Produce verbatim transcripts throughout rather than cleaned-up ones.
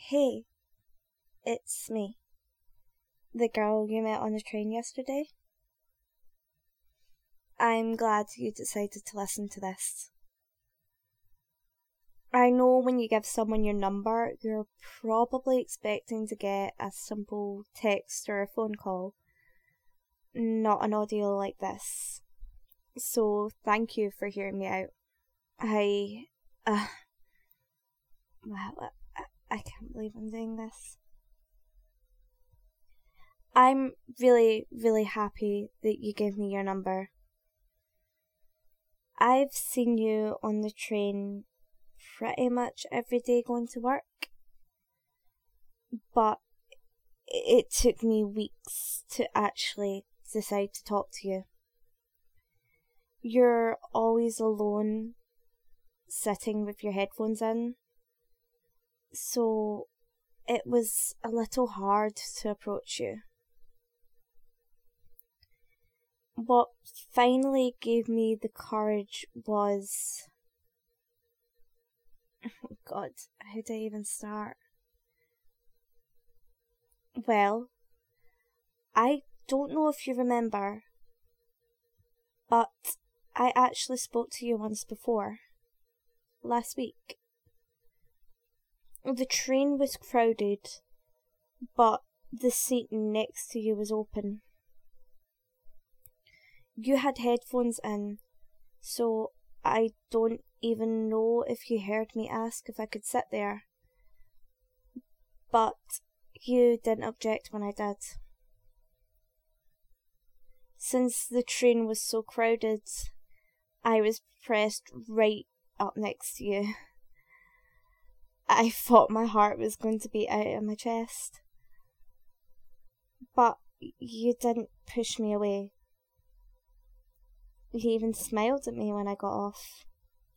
Hey, it's me, the girl you met on the train yesterday. I'm glad you decided to listen to this. I know when you give someone your number, you're probably expecting to get a simple text or a phone call, not an audio like this. So thank you for hearing me out. I, uh, wow, I, I can't believe I'm doing this. I'm really, really happy that you gave me your number. I've seen you on the train pretty much every day going to work, but it took me weeks to actually decide to talk to you. You're always alone, sitting with your headphones in, so it was a little hard to approach you. What finally gave me the courage was... Oh God, how do I even start? Well, I don't know if you remember, but I actually spoke to you once before, last week. The train was crowded, but the seat next to you was open. You had headphones in, so I don't even know if you heard me ask if I could sit there. But you didn't object when I did. Since the train was so crowded, I was pressed right up next to you. I thought my heart was going to be out of my chest. But you didn't push me away. You even smiled at me when I got off.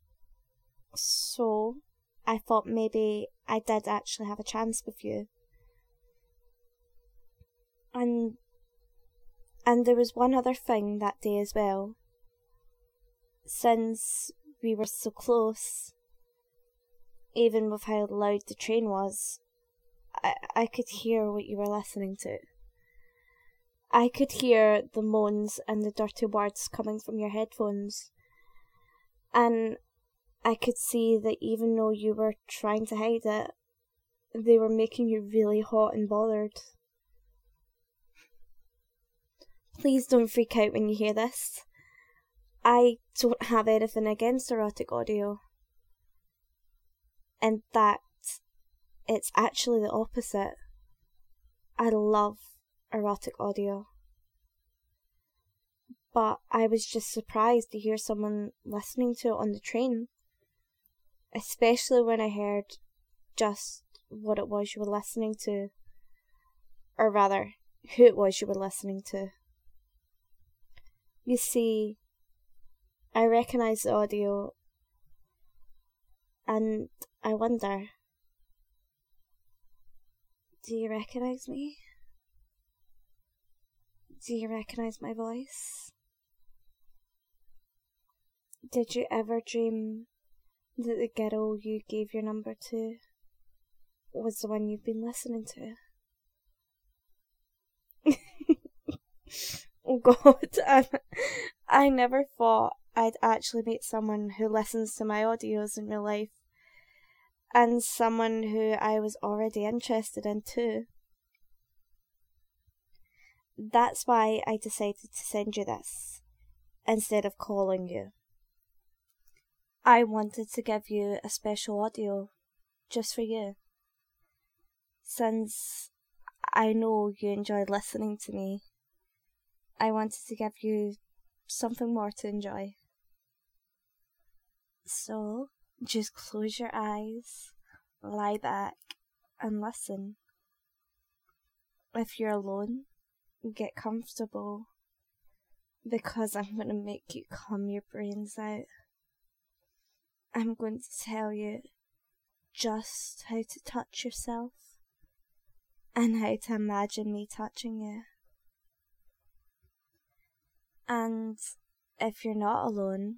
So, I thought maybe I did actually have a chance with you. And and there was one other thing that day as well. Since we were so close, even with how loud the train was, I, I could hear what you were listening to. I could hear the moans and the dirty words coming from your headphones. And I could see that even though you were trying to hide it, they were making you really hot and bothered. Please don't freak out when you hear this. I don't have anything against erotic audio. In fact, it's actually the opposite. I love erotic audio. But I was just surprised to hear someone listening to it on the train. Especially when I heard just what it was you were listening to. Or rather, who it was you were listening to. You see, I recognise the audio, and I wonder, do you recognise me? Do you recognise my voice? Did you ever dream that the girl you gave your number to was the one you've been listening to? Oh God, I, I never thought I'd actually meet someone who listens to my audios in real life, and someone who I was already interested in too. That's why I decided to send you this, instead of calling you. I wanted to give you a special audio, just for you. Since I know you enjoyed listening to me, I wanted to give you something more to enjoy. So, just close your eyes, lie back, and listen. If you're alone, get comfortable, because I'm going to make you calm your brains out. I'm going to tell you just how to touch yourself, and how to imagine me touching you. And if you're not alone,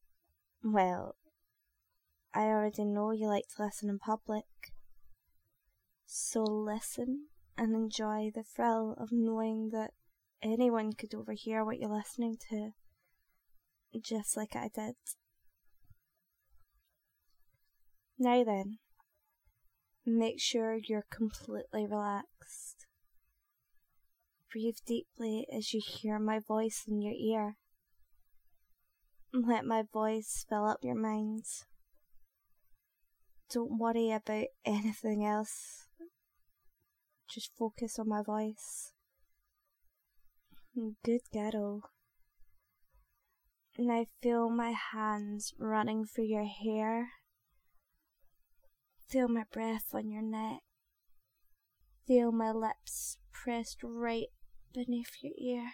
well, I already know you like to listen in public. So listen and enjoy the thrill of knowing that anyone could overhear what you're listening to, just like I did. Now then, make sure you're completely relaxed. Breathe deeply as you hear my voice in your ear. Let my voice fill up your mind. Don't worry about anything else. Just focus on my voice. Good girl. Now feel my hands running through your hair. Feel my breath on your neck. Feel my lips pressed right beneath your ear.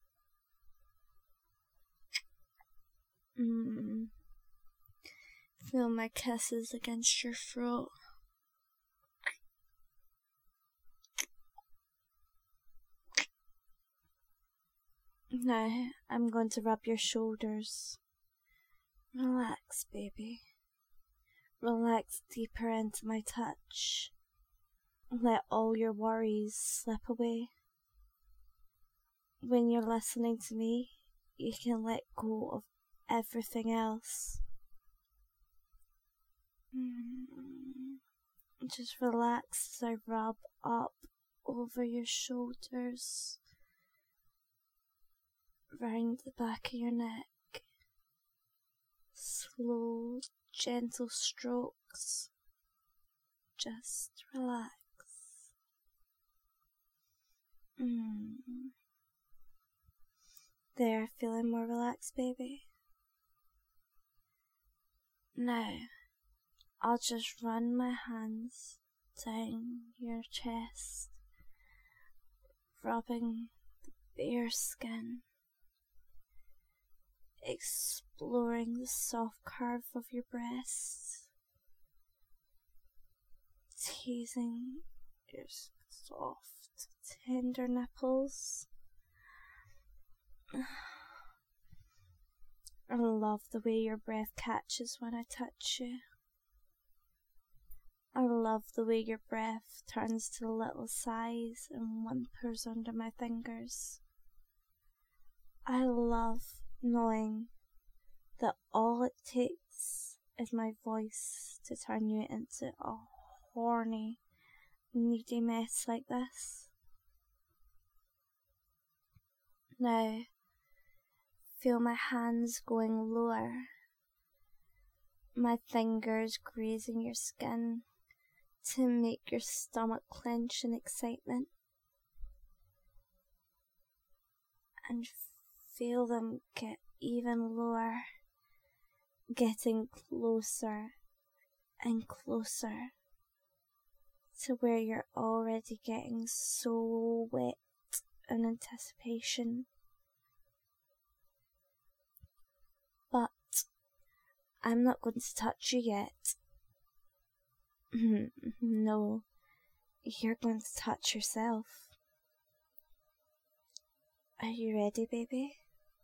Mm. Feel my kisses against your throat. Now I'm going to rub your shoulders. Relax, baby. Relax deeper into my touch. Let all your worries slip away. When you're listening to me, you can let go of everything else. Just relax as I rub up over your shoulders, round the back of your neck. Slow, gentle strokes. Just relax. Mm. There, feeling more relaxed, baby? Now, I'll just run my hands down your chest, rubbing the bare skin, exploring the soft curve of your breasts, teasing your soft, tender nipples. I love the way your breath catches when I touch you. I love the way your breath turns to little sighs and whimpers under my fingers. I love knowing that all it takes is my voice to turn you into a horny, needy mess like this. Now, feel my hands going lower, my fingers grazing your skin to make your stomach clench in excitement, and feel them get even lower, getting closer and closer to where you're already getting so wet in anticipation. But I'm not going to touch you yet. No, you're going to touch yourself. Are you ready, baby?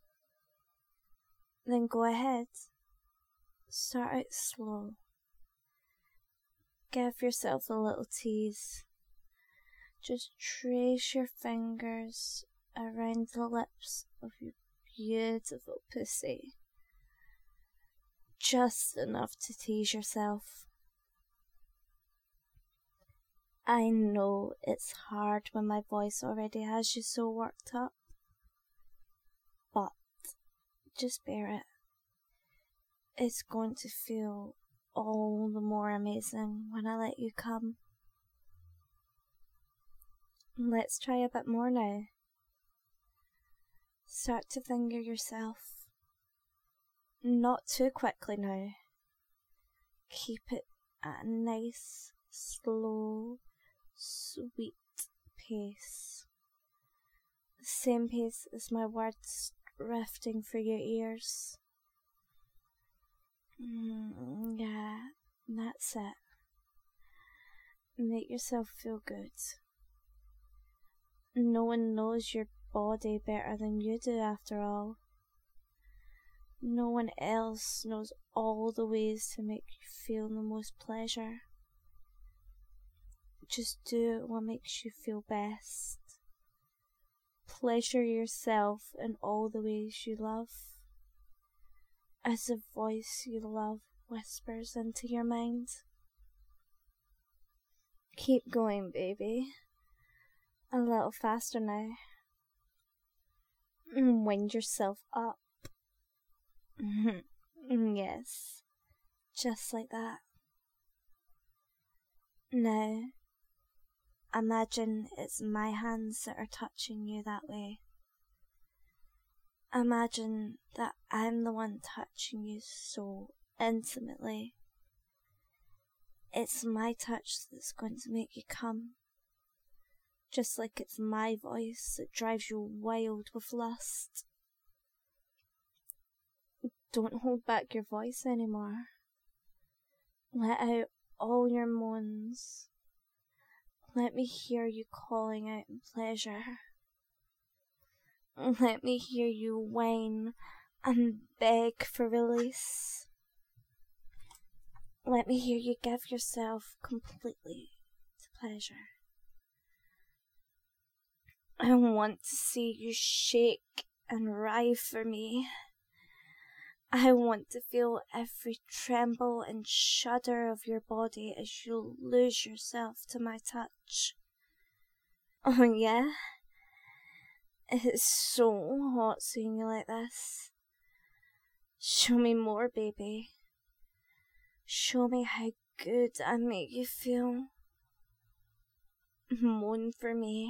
Then go ahead. Start out slow. Give yourself a little tease. Just trace your fingers around the lips of your beautiful pussy. Just enough to tease yourself. I know it's hard when my voice already has you so worked up, but just bear it. It's going to feel all the more amazing when I let you come. Let's try a bit more now. Start to finger yourself. Not too quickly now. Keep it at a nice, slow, sweet pace. The same pace as my words drifting through your ears. Mm, yeah, that's it. Make yourself feel good. No one knows your body better than you do, after all. No one else knows all the ways to make you feel the most pleasure. Just do what makes you feel best. Pleasure yourself in all the ways you love, as the voice you love whispers into your mind. Keep going, baby. A little faster now. Wind yourself up. Yes, just like that. Now, imagine it's my hands that are touching you that way. Imagine that I'm the one touching you so intimately. It's my touch that's going to make you come. Just like it's my voice that drives you wild with lust. Don't hold back your voice anymore. Let out all your moans. Let me hear you calling out in pleasure. Let me hear you whine and beg for release. Let me hear you give yourself completely to pleasure. I want to see you shake and writhe for me. I want to feel every tremble and shudder of your body as you lose yourself to my touch. Oh yeah? It's so hot seeing you like this. Show me more, baby. Show me how good I make you feel. Moan for me.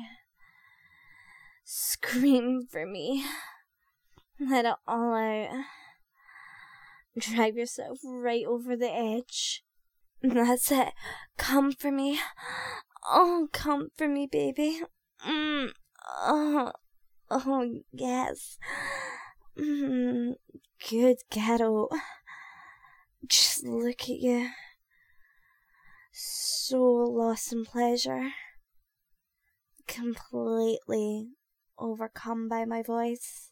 Scream for me. Let it all out. Drive yourself right over the edge. That's it. Come for me. Oh, come for me, baby. Mm. Oh, oh, yes. Mm. Good ghetto. Just look at you. So lost in pleasure. Completely overcome by my voice.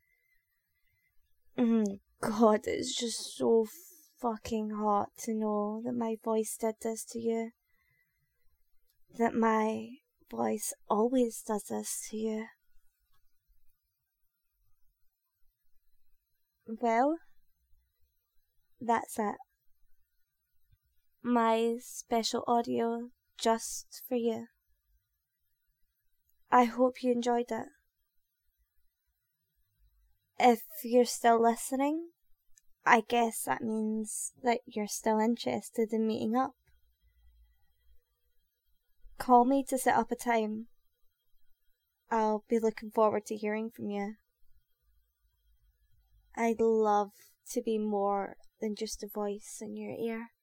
Mm. God, it's just so fucking hot to know that my voice did this to you. That my voice always does this to you. Well, that's it. My special audio just for you. I hope you enjoyed it. If you're still listening, I guess that means that you're still interested in meeting up. Call me to set up a time. I'll be looking forward to hearing from you. I'd love to be more than just a voice in your ear.